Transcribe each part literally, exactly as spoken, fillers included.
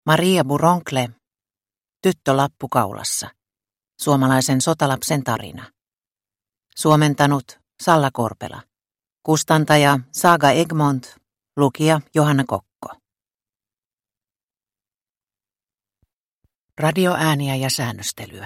Maria Buronkle, Tyttö lappukaulassa. Suomalaisen sotalapsen tarina. Suomentanut Salla Korpela. Kustantaja Saga Egmont. Lukija Johanna Kokko. Radioääniä ja säännöstelyä.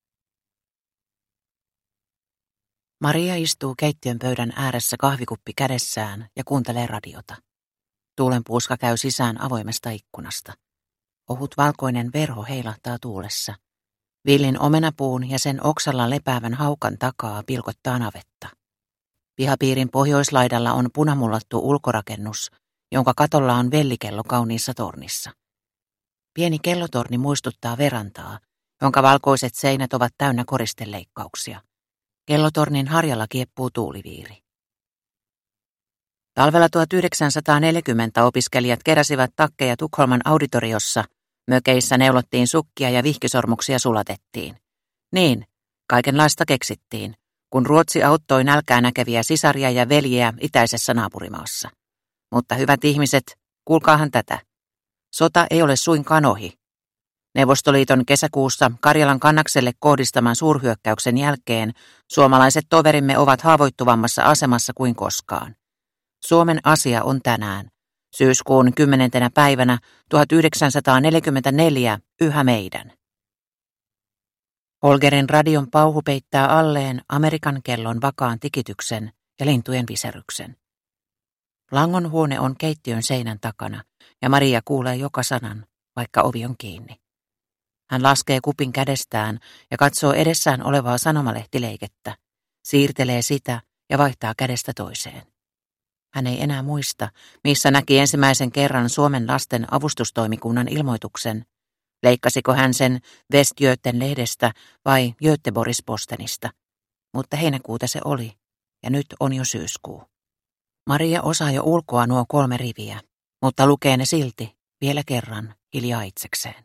Maria istuu keittiön pöydän ääressä kahvikuppi kädessään ja kuuntelee radiota. Tuulenpuuska käy sisään avoimesta ikkunasta. Ohut valkoinen verho heilahtaa tuulessa. Villin omenapuun ja sen oksalla lepäävän haukan takaa pilkottaa navetta. Pihapiirin pohjoislaidalla on punamullattu ulkorakennus, jonka katolla on vellikello kauniissa tornissa. Pieni kellotorni muistuttaa verantaa, jonka valkoiset seinät ovat täynnä koristeleikkauksia. Kellotornin harjalla kieppuu tuuliviiri. Talvella tuhatyhdeksänsataaneljäkymmentä opiskelijat keräsivät takkeja Tukholman auditoriossa. Mökeissä neulottiin sukkia ja vihkisormuksia sulatettiin. Niin, kaikenlaista keksittiin, kun Ruotsi auttoi nälkää näkeviä sisaria ja veljiä itäisessä naapurimaassa. Mutta hyvät ihmiset, kuulkaahan tätä. Sota ei ole suinkaan ohi. Neuvostoliiton kesäkuussa Karjalan kannakselle kohdistaman suurhyökkäyksen jälkeen suomalaiset toverimme ovat haavoittuvammassa asemassa kuin koskaan. Suomen asia on tänään, syyskuun kymmenentenä päivänä tuhatyhdeksänsataaneljäkymmentäneljä, yhä meidän. Holgerin radion pauhu peittää alleen Amerikan kellon vakaan tikityksen ja lintujen viseryksen. Langon huone on keittiön seinän takana ja Maria kuulee joka sanan, vaikka ovi on kiinni. Hän laskee kupin kädestään ja katsoo edessään olevaa sanomalehtileikettä, siirtelee sitä ja vaihtaa kädestä toiseen. Hän ei enää muista, missä näki ensimmäisen kerran Suomen lasten avustustoimikunnan ilmoituksen. Leikkasiko hän sen Westgöten-lehdestä vai Göteborgs-Postenista. Mutta heinäkuuta se oli, ja nyt on jo syyskuu. Maria osaa jo ulkoa nuo kolme riviä, mutta lukee ne silti vielä kerran hiljaa itsekseen.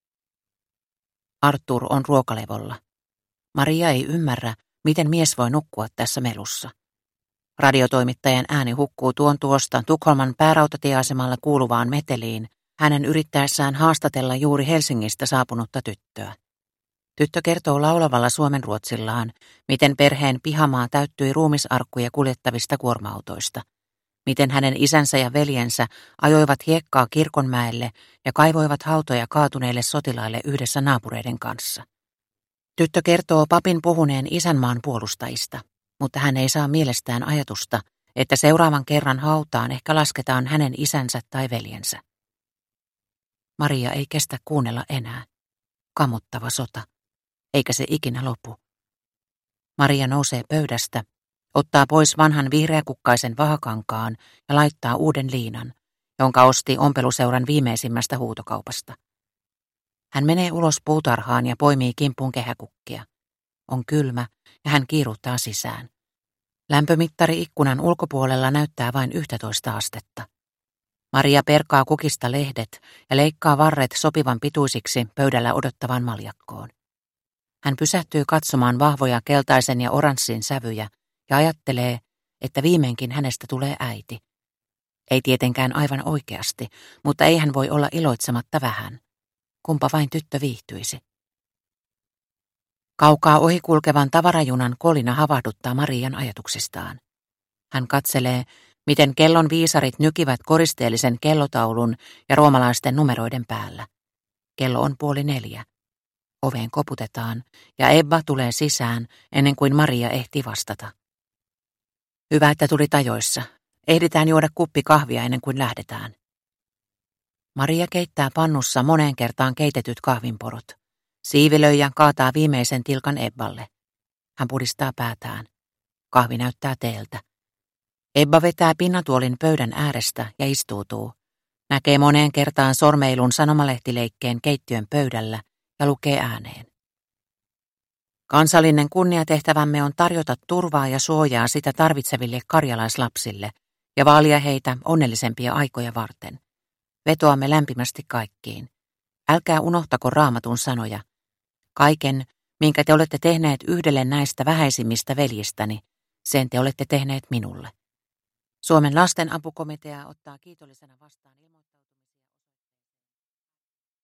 Arthur on ruokalevolla. Maria ei ymmärrä, miten mies voi nukkua tässä melussa. Radiotoimittajan ääni hukkuu tuon tuosta Tukholman päärautatieasemalla kuuluvaan meteliin, hänen yrittäessään haastatella juuri Helsingistä saapunutta tyttöä. Tyttö kertoo laulavalla suomenruotsillaan, miten perheen pihamaa täyttyi ruumisarkkuja kuljettavista kuorma-autoista, miten hänen isänsä ja veljensä ajoivat hiekkaa Kirkonmäelle ja kaivoivat hautoja kaatuneille sotilaille yhdessä naapureiden kanssa. Tyttö kertoo papin puhuneen isänmaan puolustajista. Mutta hän ei saa mielestään ajatusta, että seuraavan kerran hautaan ehkä lasketaan hänen isänsä tai veljensä. Maria ei kestä kuunnella enää. Kamottava sota. Eikä se ikinä lopu. Maria nousee pöydästä, ottaa pois vanhan vihreäkukkaisen vahakankaan ja laittaa uuden liinan, jonka osti ompeluseuran viimeisimmästä huutokaupasta. Hän menee ulos puutarhaan ja poimii kimppuun kehäkukkia. On kylmä ja hän kiiruhtaa sisään. Lämpömittari ikkunan ulkopuolella näyttää vain yksitoista astetta. Maria perkaa kukista lehdet ja leikkaa varret sopivan pituisiksi pöydällä odottavan maljakkoon. Hän pysähtyy katsomaan vahvoja keltaisen ja oranssin sävyjä ja ajattelee, että viimeinkin hänestä tulee äiti. Ei tietenkään aivan oikeasti, mutta ei hän voi olla iloitsematta vähän. Kumpa vain tyttö viihtyisi. Kaukaa ohikulkevan tavarajunan kolina havahduttaa Marian ajatuksistaan. Hän katselee, miten kellon viisarit nykivät koristeellisen kellotaulun ja roomalaisten numeroiden päällä. Kello on puoli neljä. Oveen koputetaan ja Ebba tulee sisään ennen kuin Maria ehtii vastata. Hyvä, että tulit ajoissa. Ehditään juoda kuppi kahvia ennen kuin lähdetään. Maria keittää pannussa moneen kertaan keitetyt kahvinporot. Siivilöijä kaataa viimeisen tilkan Ebballe. Hän pudistaa päätään. Kahvi näyttää teeltä. Ebba vetää pinnatuolin pöydän äärestä ja istuutuu. Näkee moneen kertaan sormeilun sanomalehtileikkeen keittiön pöydällä ja lukee ääneen. Kansallinen kunniatehtävämme on tarjota turvaa ja suojaa sitä tarvitseville karjalaislapsille ja vaalia heitä onnellisempia aikoja varten. Vetoamme lämpimästi kaikkiin. Älkää unohtako Raamatun sanoja. Kaiken, minkä te olette tehneet yhdelle näistä vähäisimmistä veljistäni, sen te olette tehneet minulle. Suomen lasten apukomitea ottaa kiitollisena vastaan ilmoituksen.